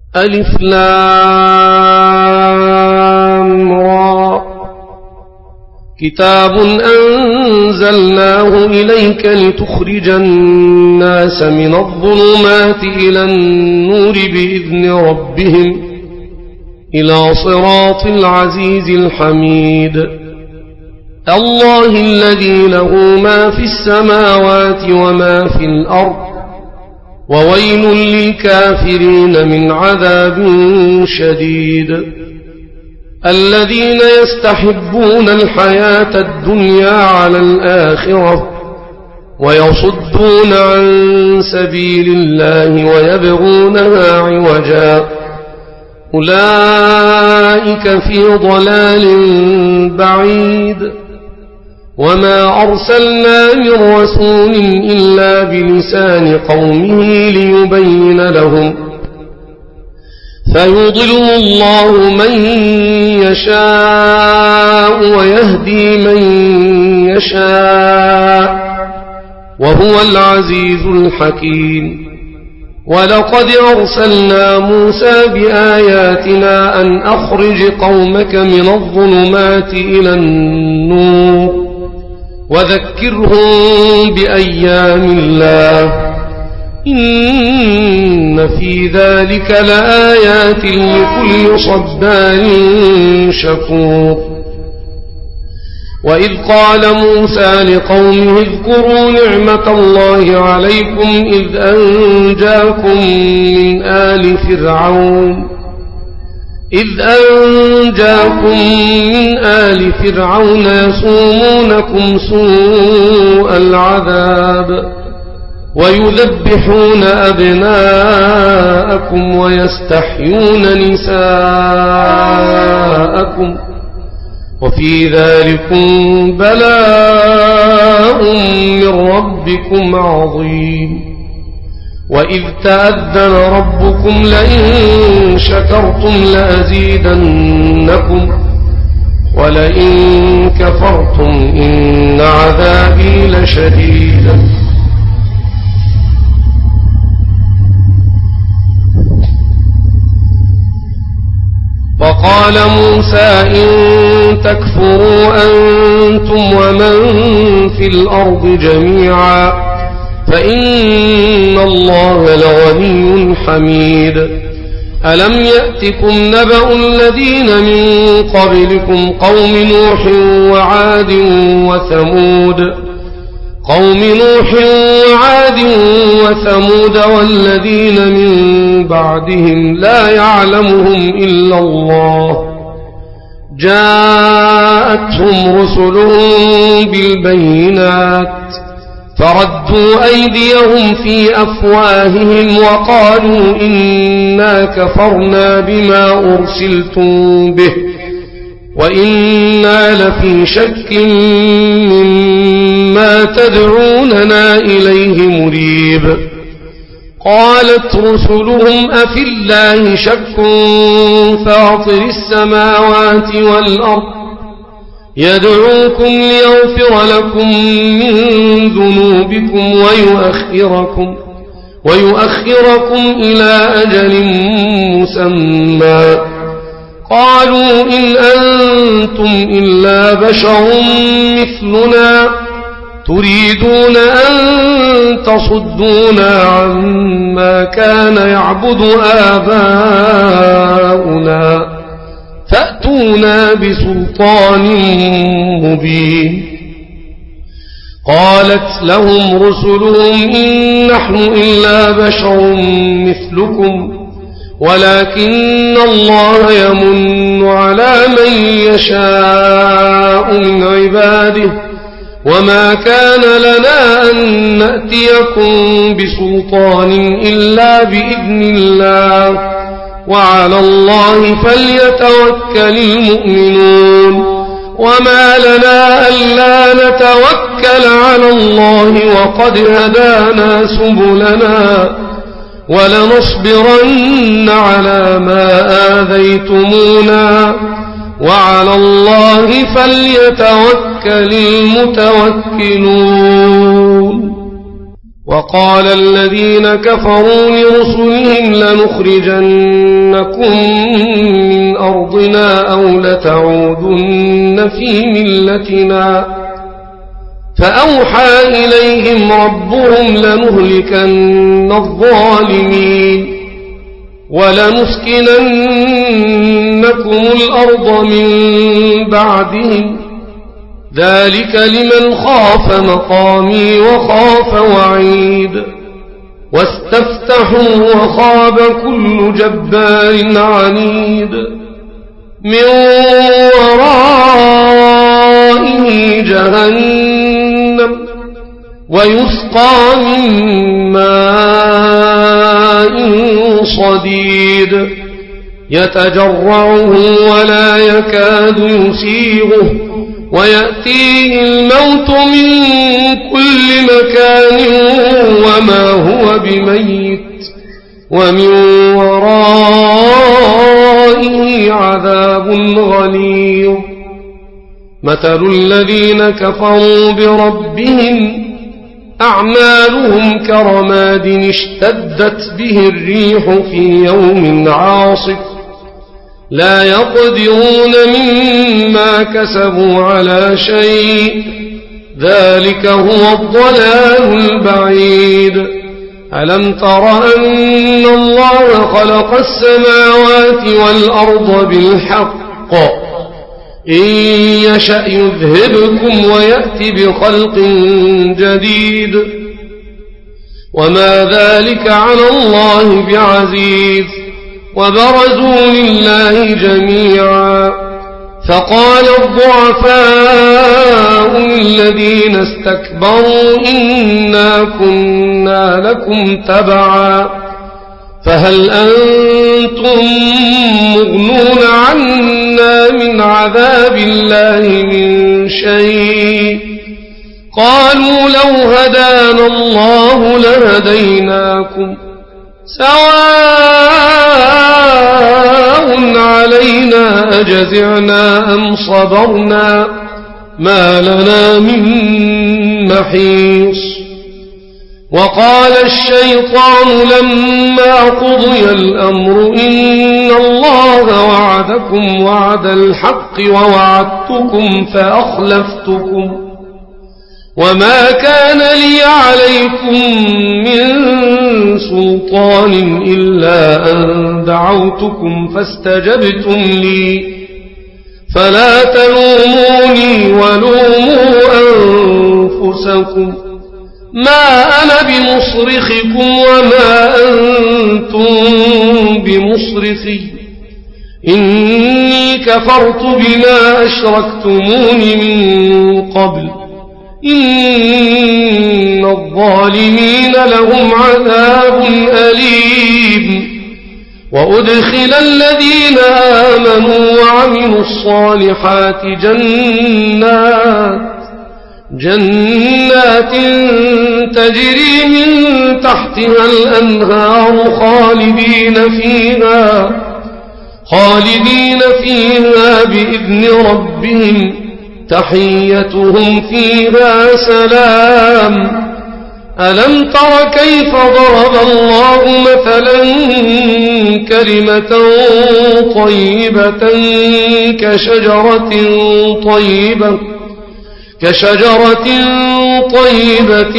ألف لام را كتاب أنزلناه إليك لتخرج الناس من الظلمات إلى النور بإذن ربهم إلى صراط العزيز الحميد الله الذي له ما في السماوات وما في الأرض وويل للكافرين من عذاب شديد الذين يستحبون الحياة الدنيا على الآخرة ويصدون عن سبيل الله ويبغونها عوجا أولئك في ضلال بعيد وما أرسلنا من رسول إلا بلسان قومه ليبين لهم فيضل الله من يشاء ويهدي من يشاء وهو العزيز الحكيم ولقد أرسلنا موسى بآياتنا أن أخرج قومك من الظلمات إلى النور وذكرهم بأيام الله إن في ذلك لآيات لكل صبار شكور وإذ قال موسى لقومه اذكروا نعمة الله عليكم إذ أنجاكم من آل فرعون يسومونكم سوء العذاب ويذبحون أبناءكم ويستحيون نساءكم وفي ذلكم بلاء من ربكم عظيم وإذ تأذن ربكم لئن شكرتم لأزيدنكم ولئن كفرتم إن عذابي لشديد وقال موسى إن تكفروا أنتم ومن في الأرض جميعا فإن الله لغني حميد ألم يأتكم نبأ الذين من قبلكم قوم نوح وثمود والذين من بعدهم لا يعلمهم إلا الله جاءتهم رسلهم بالبينات فردوا أيديهم في أفواههم وقالوا إنا كفرنا بما أرسلتم به وإنا لفي شك مما تدعوننا إليه مريب قالت رسلهم أفي الله شك فاطر السماوات والأرض يدعوكم ليغفر لكم من ذنوبكم ويؤخركم إلى أجل مسمى قالوا إن أنتم إلا بشر مثلنا تريدون أن تصدونا عما كان يعبد آباؤنا فأتونا بسلطان مبين قالت لهم رسلهم إن نحن إلا بشر مثلكم ولكن الله يمن على من يشاء من عباده وما كان لنا أن نأتيكم بسلطان إلا بإذن الله وعلى الله فليتوكل المؤمنون وما لنا ألا نتوكل على الله وقد هدانا سبلنا ولنصبرن على ما آذيتمونا وعلى الله فليتوكل المتوكلون وقال الذين كفروا لرسلهم لنخرجنكم من أرضنا أو لتعودن في ملتنا فأوحى إليهم ربهم لنهلكن الظالمين ولنسكننكم الأرض من بعدهم ذلك لمن خاف مقامي وخاف وعيد واستفتحوا وخاب كل جبار عنيد من ورائه جهنم ويسقى من ماء صديد يتجرعه ولا يكاد يسيغه ويأتيه الموت من كل مكان وما هو بميت ومن ورائه عذاب غليظ مثل الذين كفروا بربهم أعمالهم كرماد اشتدت به الريح في يوم عاصف لا يقدرون مما كسبوا على شيء ذلك هو الضلال البعيد ألم تر أن الله خلق السماوات والأرض بالحق إن يشأ يذهبكم ويأتي بخلق جديد وما ذلك على الله بعزيز وبرزوا لله جميعا فقال الضعفاء الذين استكبروا إنا كنا لكم تبعا فهل أنتم مغنون عنا من عذاب الله من شيء قالوا لو هدانا الله لهديناكم سواء علينا أجزعنا أم صبرنا ما لنا من محيص وقال الشيطان لما قضي الأمر إن الله وعدكم وعد الحق ووعدتكم فأخلفتكم وما كان لي عليكم من سلطان إلا أن دعوتكم فاستجبتم لي فلا تلوموني ولوموا أنفسكم ما أنا بمصرخكم وما أنتم بمصرخي إني كفرت بما أشركتمون من قبل إن الظالمين لهم عذاب أليم وأدخل الذين آمنوا وعملوا الصالحات جنات تجري من تحتها الأنهار خالدين فيها بإذن ربهم تحيتهم فيها سلام ألم تر كيف ضرب الله مثلا كلمة طيبة كشجرة طيبة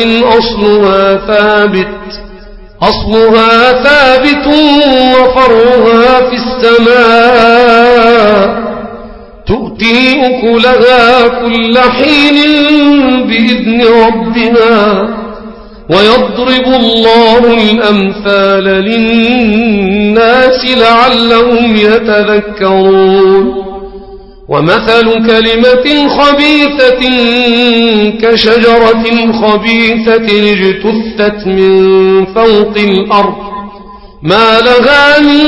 أصلها ثابت وفرعها في السماء تؤتي أكلها كل حين بإذن ربها ويضرب الله الأمثال للناس لعلهم يتذكرون ومثل كلمة خبيثة كشجرة خبيثة اجتثت من فوق الأرض ما لها من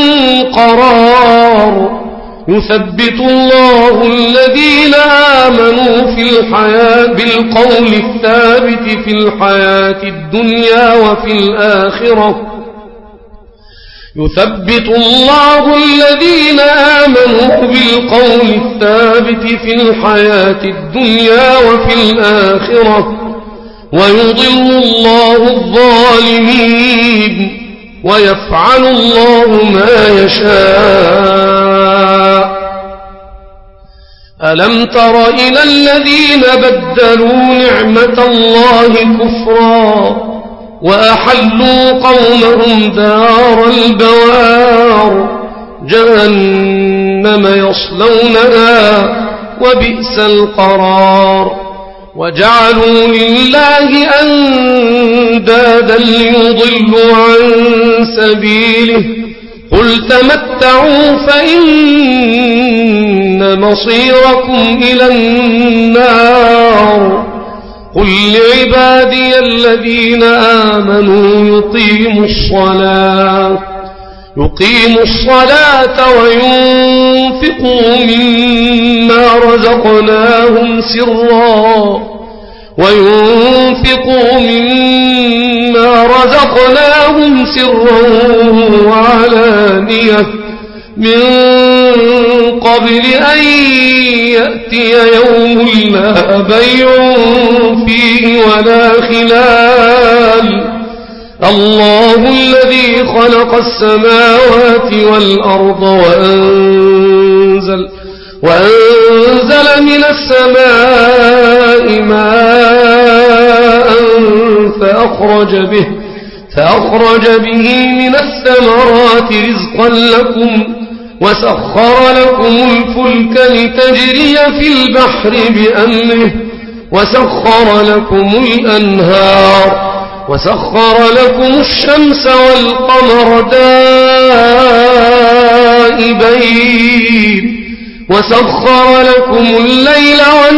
قرار يثبت الله الذين آمنوا بالقول الثابت في الحياة الدنيا وفي الآخرة يثبت الله الذين آمنوا بالقول الثابت في الحياة الدنيا وفي الآخرة ويضل الله الظالمين ويفعل الله ما يشاء. ألم تر إلى الذين بدلوا نعمة الله كفرا وأحلوا قومهم دار البوار جهنم يصلونها وبئس القرار وجعلوا لله أندادا ليضلوا عن سبيله قل تمتعوا فإن مصيركم إلى النار قل لعبادي الذين آمنوا يقيموا الصلاة وينفقوا مما رزقناهم سرا وعلانية من قبل أن يأتي يوم لا بيع فيه ولا خلال الله الذي خلق السماوات والأرض وأنزل من السماء ماء فأخرج به من الثمرات رزقا لكم وسخر لكم الفلك لتجري في البحر بأمره وسخر لكم الأنهار وسخر لكم الشمس والقمر دائبين وسخر لكم الليل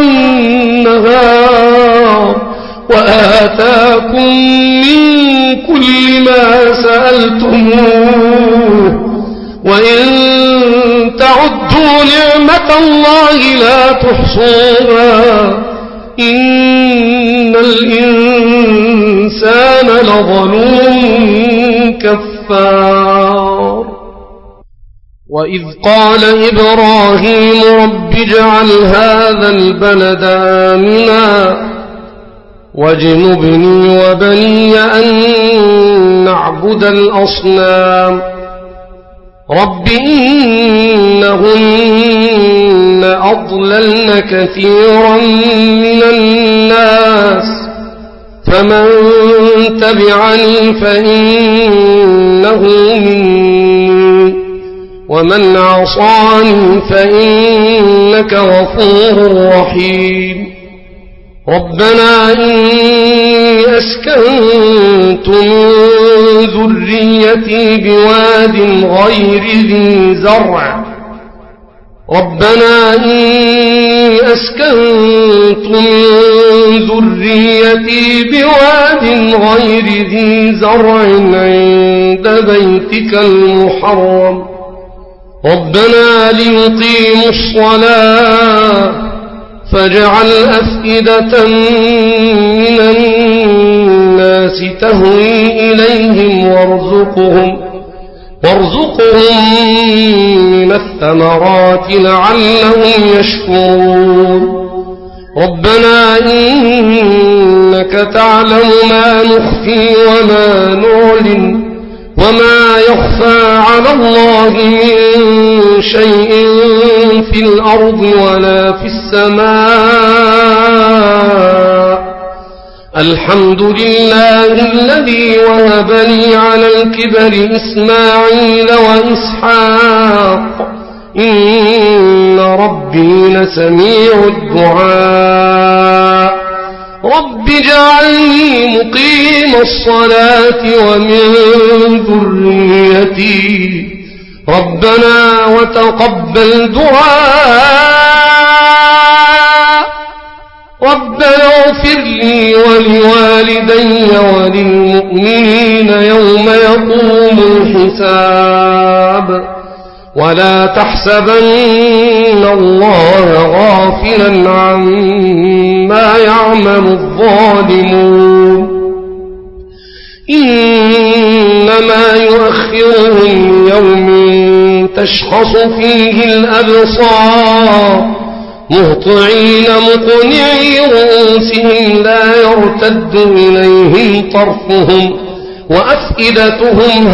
والنهار وآتاكم من كل ما سألتموه وإن تعدوا نعمة الله لا تحصوها إن الإنسان لظلوم كفار وإذ قال إبراهيم رب اجعل هذا البلد آمنا واجنبني وبني أن نعبد الأصنام رب إنهن أضللن كثيرا من الناس فمن تبعني فإنه مني ومن عصاني فإنك غفور رحيم ربنا إني أسكنت من ذريتي بواد غير ذي زرع عند بيتك المحرم ربنا ليقيموا الصلاة فاجعل أفئدة من الناس تهوي إليهم وارزقهم من الثمرات لعلهم يشكرون ربنا إنك تعلم ما نخفي وما نعلن وما يخفى على الله من شيء في الأرض ولا في السماء الحمد لله الذي وهب لي على الكبر إسماعيل وإسحاق إن ربي لسميع الدعاء رب اجعلني مقيم الصلاة ومن ذريتي ربنا وتقبل دعاء ربنا اغفر لي ولوالدي وللمؤمنين يوم يقوم الحساب ولا تحسبن الله غافلا عما يعمل الظالمون إنما يؤخرهم يوم تشخص فيه الأبصار مهطعين مقنعي رؤوسهم لا يرتد إليهم طرفهم وأفئدتهم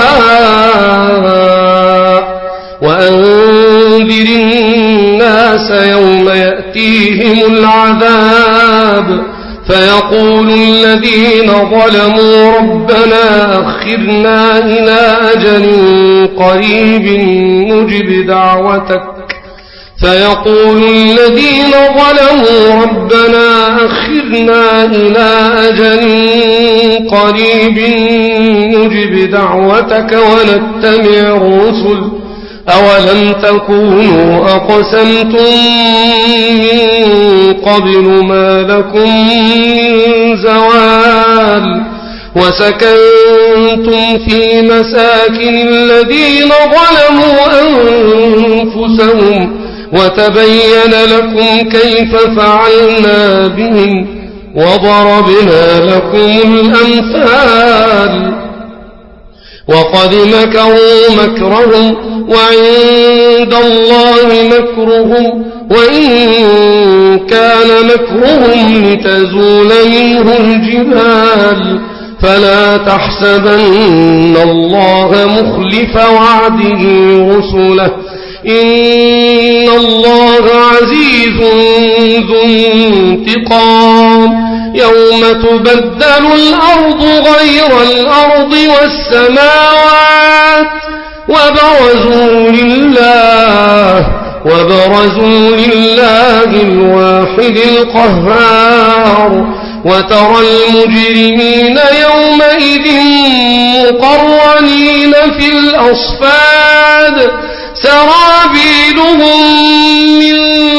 هواء وأنذر الناس يوم يأتيهم العذاب فيقول الذين ظلموا ربنا أخرنا إلى أجل قريب نجب دعوتك فيقول الذين ظلموا ربنا أخرنا إلى أجل قريب نجب دعوتك ونتبع الرسل أولم تكونوا أقسمتم من قبل ما لكم من زوال وسكنتم في مساكن الذين ظلموا أنفسهم وتبين لكم كيف فعلنا بهم وضربنا لكم الأمثال وقد مكروا مكرهم وعند الله مكرهم وإن كان مكرهم لتزول منه الجبال فلا تحسبن الله مخلف وعده رسله إن الله عزيز ذو انتقام يوم تبدل الأرض غير الأرض والسماوات وبرزوا لله الواحد القهار وترى المجرمين يومئذ مقرنين في الأصفاد سرابيلهم من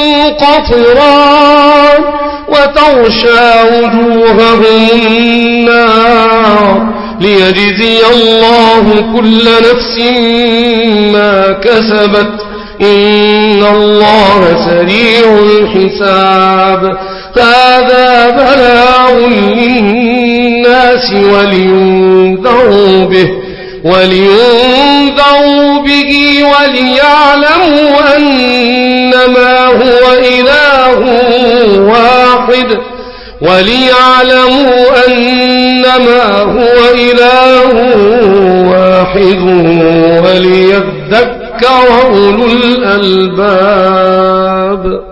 قطران وتغشى وجوههم النار ليجزي الله كل نفس ما كسبت إن الله سريع الحساب هذا بلاغ للناس ولينذروا به وليعلموا أنما هو إله واحد وليذكر أولو الألباب.